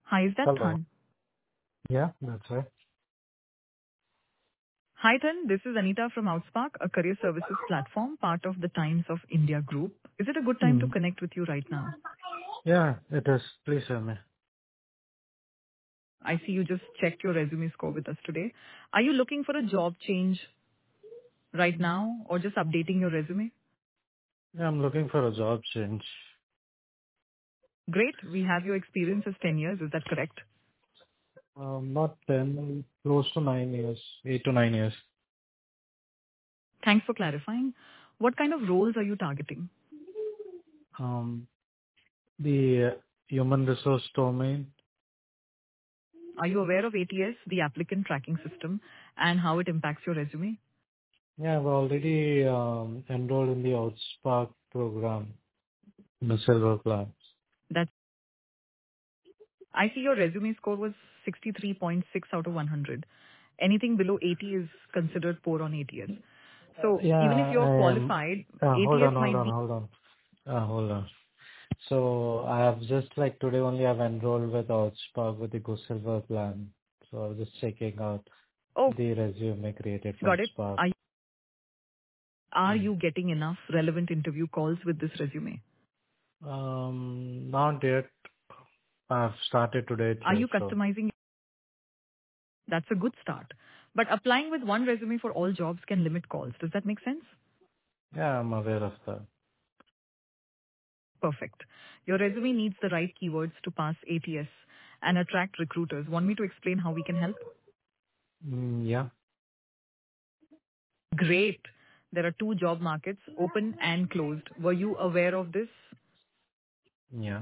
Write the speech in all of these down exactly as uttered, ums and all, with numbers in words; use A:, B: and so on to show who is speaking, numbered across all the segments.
A: Hi, is that
B: Hello.
A: Than?
B: Yeah, that's right.
A: Hi, Than. This is Anita from Outspark, a career services platform, part of the Times of India group. Is it a good time to
B: Mm.
A: connect with you right now?
B: Yeah, it is. Please tell me.
A: I see you just checked your resume score with us today. Are you looking for a job change right now or just updating your resume?
B: Yeah, I'm looking for a job change.
A: Great. We have your experience as ten years. Is that correct?
B: Um, not ten, close to nine years, eight to nine years.
A: Thanks for clarifying. What kind of roles are you targeting?
B: Um, the uh, human resource domain.
A: Are you aware of A T S, the applicant tracking system, and how it impacts your resume?
B: Yeah, I've already um, enrolled in the Outspark program, the silver plans.
A: That's I see your resume score was sixty-three point six out of one hundred. Anything below eighty is considered poor on A T S. So
B: Yeah,
A: even if you're
B: I am.
A: qualified,
B: Uh, hold
A: A T S
B: on, hold
A: might
B: on,
A: be...
B: hold on. Uh, hold on. So I have just like today only I've enrolled with Outspark with the Go Silver plan. So I was just checking out
A: Oh,
B: the resume created from
A: got it.
B: Spark.
A: Are are
B: Mm.
A: you getting enough relevant interview calls with this resume?
B: Um, not yet. I've started today
A: Are
B: too,
A: you
B: so
A: customizing? That's a good start. But applying with one resume for all jobs can limit calls. Does that make sense?
B: yeah, I'm aware of that.
A: Perfect. Your resume needs the right keywords to pass A T S and attract recruiters. Want me to explain how we can help?
B: Mm, yeah,
A: Great. There are two job markets, open and closed. Were you aware of this?
B: yeah.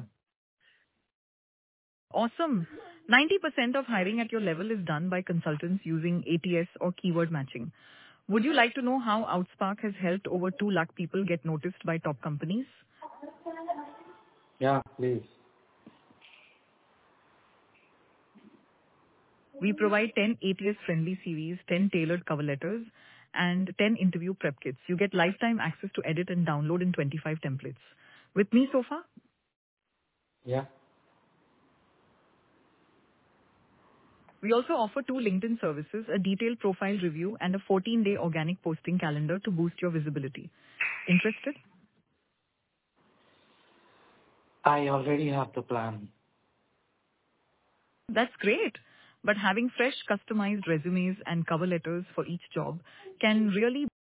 A: Awesome. ninety percent of hiring at your level is done by consultants using A T S or keyword matching. Would you like to know how Outspark has helped over two lakh people get noticed by top companies?
B: Yeah, please.
A: We provide ten A T S-friendly C Vs, ten tailored cover letters, and ten interview prep kits. You get lifetime access to edit and download in twenty-five templates. With me so far?
B: Yeah.
A: We also offer two LinkedIn services, a detailed profile review, and a fourteen-day organic posting calendar to boost your visibility. Interested?
B: I already have the plan.
A: That's great. But having fresh customized resumes and cover letters for each job can really